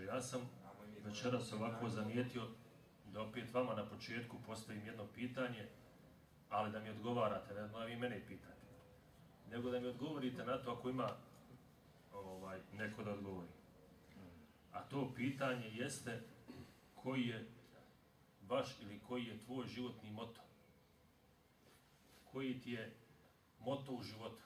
Ja sam večeras ovako zanijetio da opet vama na početku postavim jedno pitanje, ali da mi odgovarate, ne da vi mene pitate, nego da mi odgovorite na to ako ima neko da odgovori. A to pitanje jeste koji je vaš ili koji je tvoj životni moto? Koji ti je moto u životu?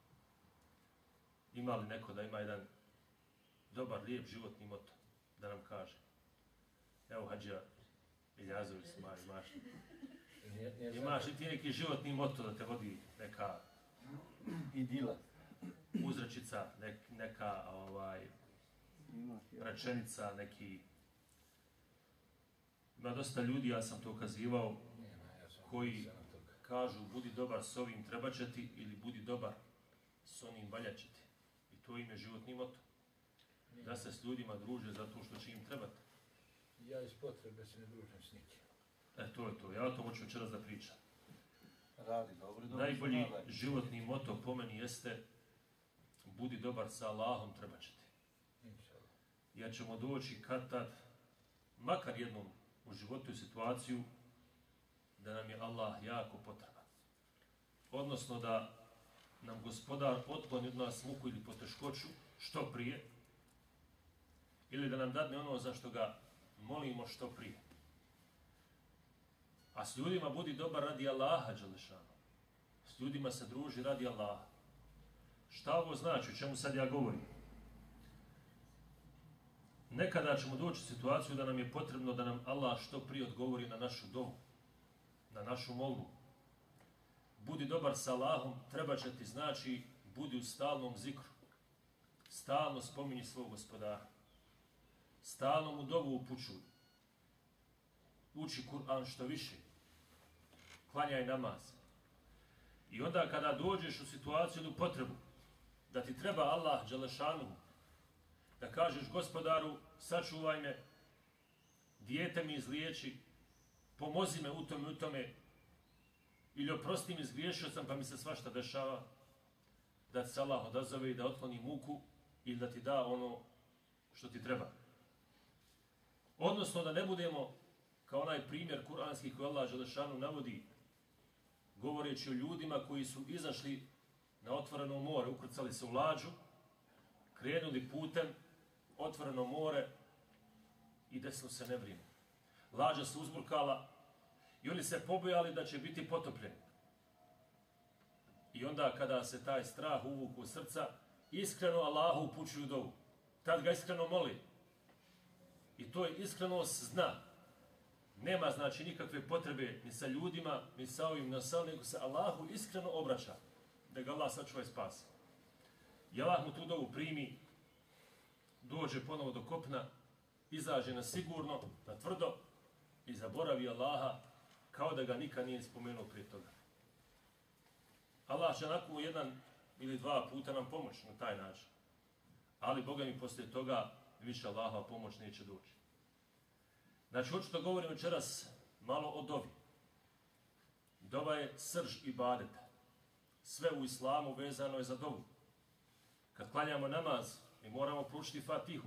Ima li neko da ima jedan dobar, lijep životni moto da nam kaže? Evo Hadžija Iljazović, imaš li ti neki životni moto da te vodi neka idila, uzrečica, neka rečenica, neki... Ima dosta ljudi, ja sam to ukazivao, koji kažu budi dobar s ovim treba će ti ili budi dobar s onim valja će ti. I to im je životni moto. Da se s ljudima druže zato što će im trebati. Ja iz potrebe se ne družim s nikim. To je to, ja o tom hoću večeras da pričam. Radi dobro. Najbolji životni moto po meni jeste budi dobar sa Allahom treba će ti. Jer ćemo doći kad tad, makar jednom u životu i situaciju, da nam je Allah jako potreban. Odnosno da nam Gospodar otkloni od nas muku ili poteškoću što prije, ili da nam dadne ono za što ga molimo što prije. A s ljudima budi dobar radi Allaha, Đelešanu. S ljudima se druži radi Allaha. Šta ovo znači, o čemu sad ja govorim? Nekada ćemo doći u situaciju da nam je potrebno da nam Allah što prije odgovori na našu dovu, na našu molbu. Budi dobar sa Allahom, treba će ti znači budi u stalnom zikru. Stalno spominji svog Gospodara. Stalno mu dovu upućuj. Uči Kur'an što više. Klanjaj namaz. I onda kada dođeš u situaciju ili u potrebu da ti treba Allah Đelešanu, da kažeš Gospodaru sačuvaj me, dijete mi izliječi, pomozi me u tome, ili oprosti mi, zgriješio sam pa mi se svašta dešava, da ti se Allah odazove i da otkloni muku ili da ti da ono što ti treba. Odnosno da ne budemo kao onaj primjer kuranski koji Allah Đelešanu navodi, govoreći o ljudima koji su izašli na otvoreno more, ukrcali se u lađu, krenuli putem, otvoreno more i desno se ne brinu. Lađa se uzburkala i oni se pobojali da će biti potopljeni. I onda kada se taj strah uvuku u srca, iskreno Allahu upućuju dovu. Tad ga iskreno moli. I to je iskrenost zna. Nema znači nikakve potrebe ni sa ljudima, ni sa ovim, nego se Allahu iskreno obraća. Da ga Allah sačuva i spasi. I Allah mu tu dovu primi, dođe ponovo do kopna, izađe na sigurno, na tvrdo i zaboravi Allaha kao da ga nikad nije spomenuo prije toga. Allah će nakon jedan ili dva puta nam pomoći na taj način. Ali Boga mi poslije toga više Allahova pomoć neće doći. Znači, hoću da govorim večeras malo o dovi. Dova je srž ibadeta. Sve u islamu vezano je za dovu. Kad klanjamo namaz, mi moramo proučiti Fatihu.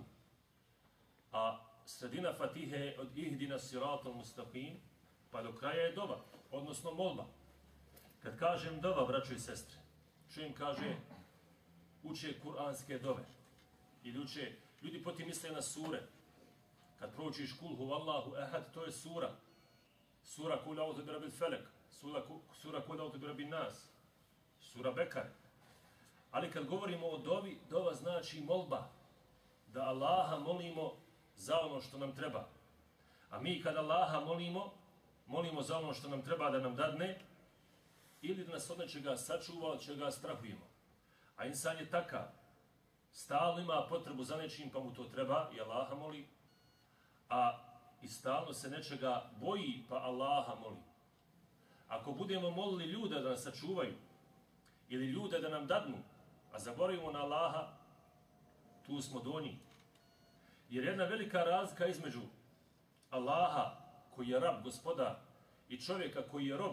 A sredina Fatihe je od ihdina siratal mustaqim, pa do kraja je dova, odnosno molba. Kad kažem dova, braćo i sestre, čujem kaže uče kuranske dove. Ili uče, ljudi potim misle na sure. Kad proučiš kul huvallahu ehad, to je sura. Sura kul auzu bi rabbil felek, sura kul auzu bi rabbin nas, sura Bekar. Ali kad govorimo o dovi, dova znači molba. Da Allaha molimo za ono što nam treba. A mi kad Allaha molimo za ono što nam treba da nam dadne, ili da nas od nečega sačuva, od čega strahujemo. A insan je takav. Stalno ima potrebu za nečim, pa mu to treba i Allaha moli. A i stalno se nečega boji, pa Allaha moli. Ako budemo molili ljude da nas sačuvaju, ili ljude da nam dadnu, a zaboravimo na Allaha, tu smo donji. Jer jedna velika razlika između Allaha, koji je rab, gospodar, i čovjeka koji je rob,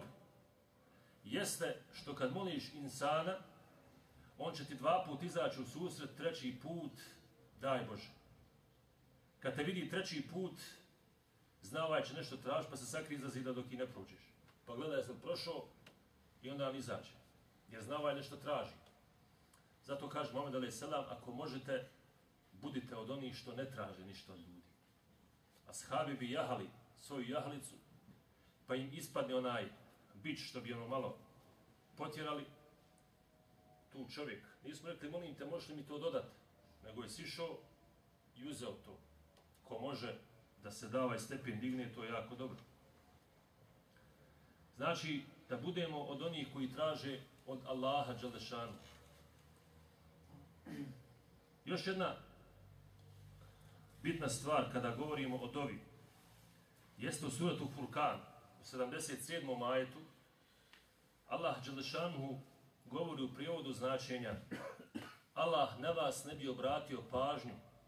jeste što kad moliš insana, on će ti 2 puta izaći u susret, 3. put, daj Bože. Kad te vidi treći put, zna ovaj će nešto traži, pa se sakrije iza zida dok i ne prođeš. Pa gleda je sam prošao i onda on izađe. Jer zna ovaj nešto traži. Zato kaže Muhammed a.s. ako možete, budite od onih što ne traže ništa od ljudi. Ashabi bi jahali svoju jahalicu, pa im ispadne onaj bič što bi ono malo potjerali. Tu čovjek, nismo rekli, molim te, možeš li mi to dodati? Nego je sišao i uzeo to. Ko može da se da ovaj stepen digne, to je jako dobro. Znači, da budemo od onih koji traže od Allaha dželešanu. Još jedna bitna stvar kada govorimo o dovi, jeste u suratu Furkan, u 77. ajetu, Allah dželešanu govori u prijevodu značenja: Allah na vas ne bi obratio pažnju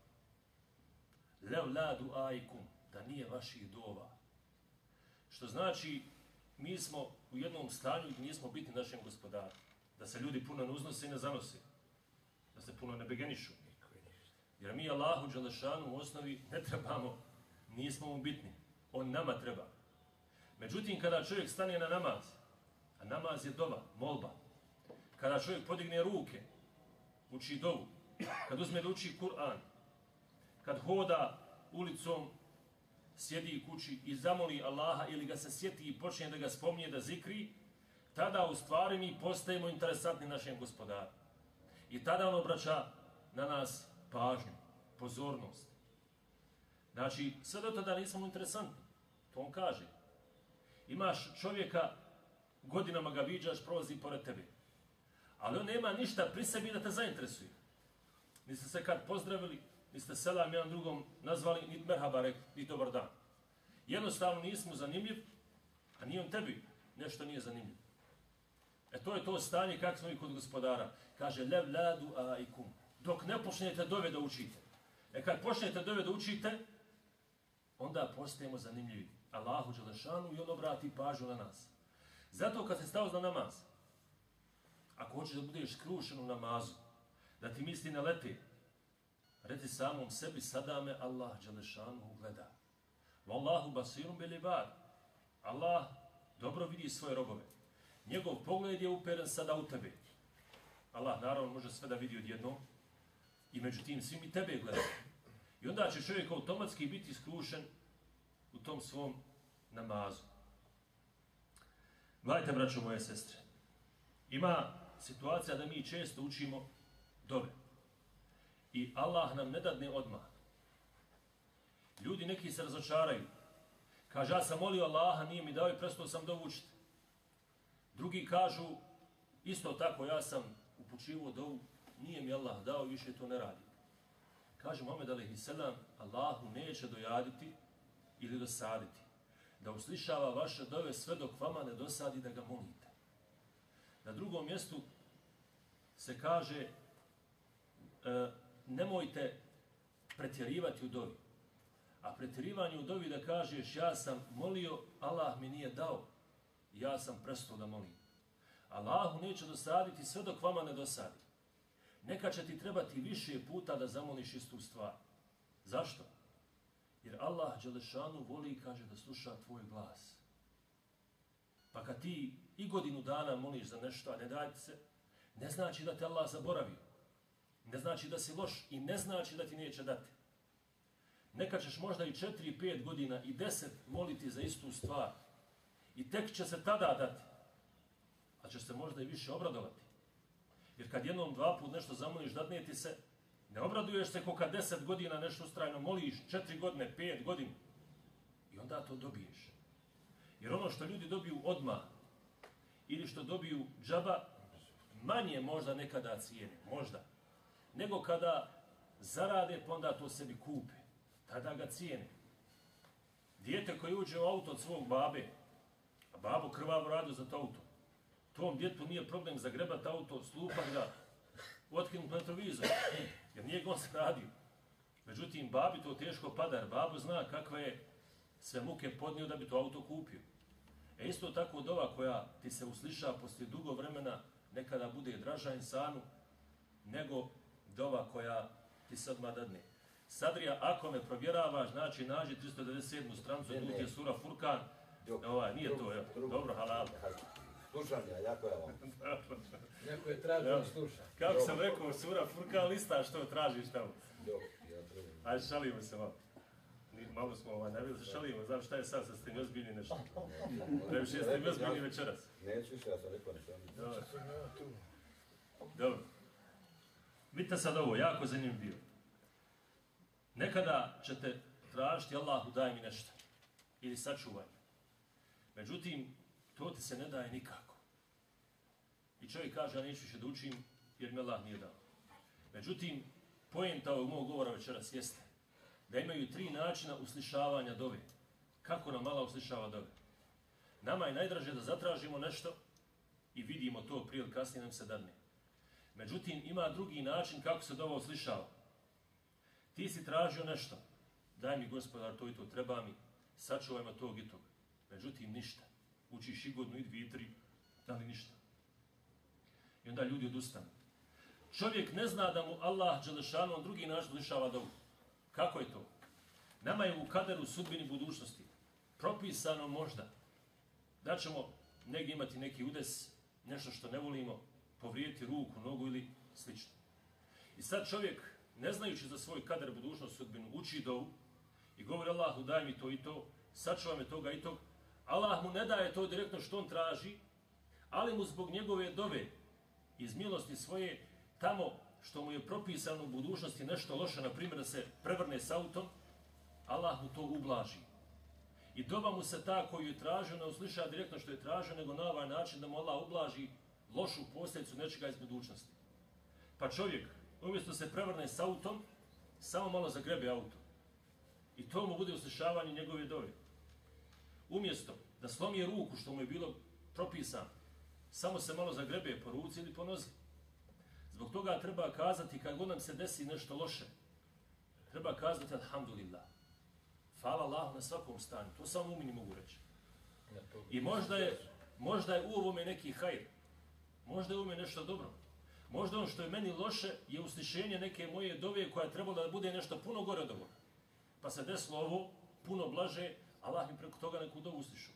levladu aikum, da nije vaših dova. Što znači, mi smo u jednom stanju gdje nismo bitni našem gospodaru. Da se ljudi puno ne uznose i ne zanose. Da se puno ne begenišu. Jer mi Allahu dželešanu u osnovi ne trebamo, nismo mu bitni. On nama treba. Međutim, kada čovjek stane na namaz, a namaz je dova, molba, kada čovjek podigne ruke, uči dovu, kad uzme da uči Kur'an, kad hoda ulicom, sjedi u kući i zamoli Allaha ili ga se sjeti i počne da ga spominje, da zikri, tada u stvari mi postajemo interesantni našem gospodaru. I tada on obraća na nas pažnju, pozornost. Znači, sve do tada nismo interesantni. To on kaže. Imaš čovjeka, godinama ga viđaš, prolazi pored tebe. Ali on nema ništa pri sebi da te zainteresuje. Niste se kad pozdravili, niste selam jedan drugom nazvali, niti merhaba rekli, niti dobar dan. Jednostavno nismo zanimljiv, a ni on tebi nešto nije zanimljiv. To je to stanje kako smo i kod gospodara. Kaže, lev ladu aikum. Dok ne počnete dove da učite. Kad počnete dove da učite, onda postajemo zanimljivi Allahu dželešanu i on obrati pažnju na nas. Zato kad se stao za namaz, ako hoćeš da budeš skrušen u namazu, da ti misli ne leti, reci samom sebi, sada me Allah dželešanu gleda. Wallahu basirum bil ibad. Allah dobro vidi svoje robove. Njegov pogled je uperen sada u tebe. Allah naravno može sve da vidi odjednom i međutim svi mi tebe gledaju. I onda će čovjek automatski biti skrušen u tom svom namazu. Gledajte, braćo moje sestre, ima situacija da mi često učimo dove. I Allah nam ne dadne odmah. Ljudi neki se razočaraju. Kaže, ja sam molio Allaha, nije mi dao i prestao sam dovu učiti. Drugi kažu, isto tako, ja sam upućivao dovu, nije mi Allah dao i više to ne radi. Kaže Muhammed a.s. Allahu neće dojaditi ili dosaditi, da uslišava vaše dove sve dok vama ne dosadi da ga molite. Na drugom mjestu se kaže, nemojte pretjerivati u dovi. A pretjerivanje u dovi da kažeš, ja sam molio, Allah mi nije dao, ja sam prestao da molim. Allahu neće dosaditi sve dok vama ne dosadi. Neka će ti trebati više puta da zamoliš istu stvar. Zašto? Jer Allah dželešanu voli i kaže da sluša tvoj glas. Pa kad ti i godinu dana moliš za nešto, a ne daje se, ne znači da te Allah zaboravio. Ne znači da si loš i ne znači da ti neće dati. Neka ćeš možda i 4, 5 godina i 10 moliti za istu stvar. I tek će se tada dati. A će se možda i više obradovati. Jer kad jednom, dva put nešto zamoliš, dadne ti se, ne obraduješ se ko kad 10 godina nešto ustrajno moliš, 4 godine, 5 godina. I onda to dobiješ. Jer ono što ljudi dobiju odmah, ili što dobiju džaba, manje možda nekada cijene, možda, nego kada zarade, pa onda to sebi kupe. Tada ga cijene. Dijete koji uđe u auto od svog babe, a babo krvavo radi za to auto, tom djetu nije problem zagrebati auto, slupat ga, otkinuti na retrovizor, jer nije ga on se radio. Međutim, babi to teško pada, jer babo zna kakve je sve muke podnio da bi to auto kupio. Isto tako dova koja ti se usliša poslije dugo vremena nekada bude draža insanu nego dova koja ti se odmah dadne. Sadrija, ako me provjeravaš, znači nađi 397. stranicu, tu ti je sura Furkan. Nije to, dobro, halal. Slušam ja, jako je ovo. Neko je tražio sluša. Kako sam rekao, sura Furkan lista, što tražiš tamo? Ja trebam. Ajde, šalimo se malo. Malo smo ne bili se šalimo, znam šta je sad, sad ste mi ozbiljni nešto. Previše ste mi ozbiljni večeras. Neću više, ja sam rekao nešto. Dobro. Vidite sad ovo, jako zanimljiv bio. Nekada ćete tražiti Allahu daj mi nešto. Ili sačuvaj. Međutim, to ti se ne daje nikako. I čovjek kaže, ja neću više da učim jer mi Allah nije dao. Međutim, poenta ovog mog govora večeras jeste da imaju 3 načina uslišavanja dove. Kako nam Allah uslišava dove? Nama je najdraže da zatražimo nešto i vidimo to prije ili kasnije nam se dadne. Međutim, ima drugi način kako se dova uslišava. Ti si tražio nešto, daj mi gospodar to i to, treba mi, sačuvajmo tog i tog. Međutim, ništa. Učiš i godinu i 2 i 3, da li ništa. I onda ljudi odustanu. Čovjek ne zna da mu Allah dželešanu drugi način uslišava dovu. Kako je to? Nama je u kaderu sudbini budućnosti propisano možda da ćemo negdje imati neki udes, nešto što ne volimo, povrijediti ruku, nogu ili slično. I sad čovjek, ne znajući za svoj kader budućnost sudbinu, uči dovu i govori Allahu daj mi to i to, sačuvaj me toga i tog. Allah mu ne daje to direktno što on traži, ali mu zbog njegove dove iz milosti svoje tamo što mu je propisano u budućnosti nešto loše, na primjer da se prevrne s autom, Allah mu to ublaži. I doba mu se ta koju je tražio ne usliša direktno što je tražio, nego na ovaj način da mu Allah ublaži lošu posljedicu nečega iz budućnosti. Pa čovjek, umjesto se prevrne s autom, samo malo zagrebe auto. I to mu bude uslišavanje njegove dove. Umjesto da slomi ruku što mu je bilo propisano, samo se malo zagrebe po ruci ili po nozi. Zbog toga treba kazati kad god nam se desi nešto loše, treba kazati alhamdulillah. Hvala Allahu na svakom stanju. To samo umini mogu reći. I možda je u ovome neki hajr. Možda je u ovome nešto dobro. Možda ono što je meni loše je uslišenje neke moje dove koja je trebala da bude nešto puno gore od ovoga. Pa se desilo ovo, puno blaže, Allah mi preko toga neku dovu uslišu.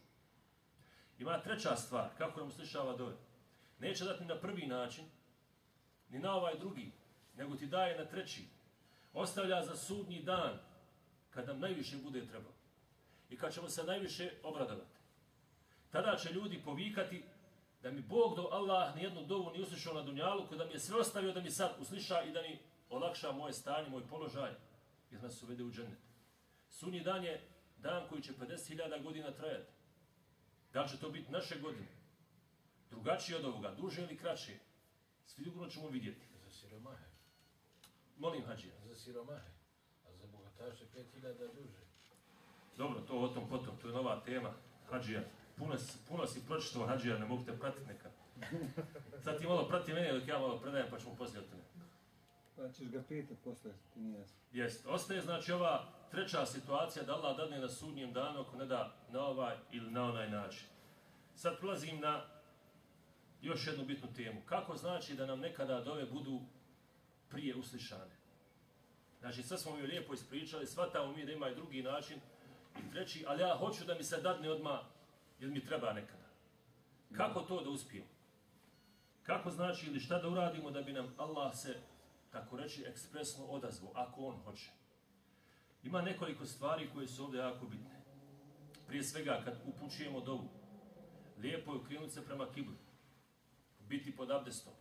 Ima treća stvar, kako nam uslišava dove. Neće dati na prvi način, ni na ovaj drugi, nego ti daje na treći. Ostavlja za sudnji dan, kad nam najviše bude trebalo. I kad ćemo se najviše obradovati. Tada će ljudi povikati da mi Bog do Allah nijednu dovu nije uslišao na dunjaluku, da mi je sve ostavio da mi sad usliša i da mi olakša moje stanje, moj položaj, jer nas uvede u džennet. Sudnji dan je dan koji će 50.000 godina trajati. Da li će to biti naše godine? Drugačije od ovoga, duže ili kraće? Sigurno ćemo vidjeti. Za siromahe. Molim Hadžija. Za siromahe. A za bogataše 5.000 duže. Dobro, to o tom potom, to je nova tema. Hadžija, puno si pročitao Hadžija, ne mogu te pratiti nekad. Sad ti malo prati mene dok ja malo predajem pa ćemo poslije o tome. Pa ćeš ga pitati poslije, ti nije jasno. Jest. Ostaje znači ova treća situacija da Allah dadne na sudnjem danu ako ne da na ovaj ili na onaj način. Sad prelazim na još jednu bitnu temu. Kako znači da nam nekada dove budu prije uslišane? Znači sad smo mi lijepo ispričali, shvatamo mi da ima i drugi način i treći, ali ja hoću da mi se dadne odmah jer mi treba nekada. Kako to da uspijemo? Kako znači ili šta da uradimo da bi nam Allah se, tako reći, ekspresno odazvao, ako on hoće? Ima nekoliko stvari koje su ovdje jako bitne. Prije svega, kad upućujemo dovu, lijepo je okrenuti se prema kibli, biti pod abdestom,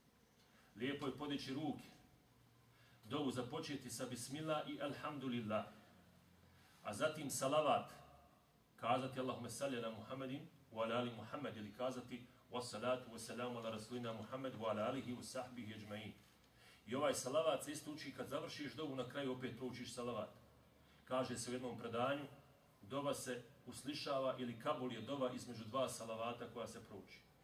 lijepo je podići ruke, dovu započeti sa bismillah i alhamdulillah, a zatim salavat, kazati Allahumme salli ala Muhammedin wa ala ali Muhammed, ili kazati wassalatu wassalamu ala rasulina Muhammed wa ala alihi wa sahbihi ajma'in. I ovaj salavat se isto uči kad završiš dovu, na kraju opet proučiš salavat. Kaže se u jednom predanju, dova se uslišava ili kabul je dova između dva salavata koja se prouči.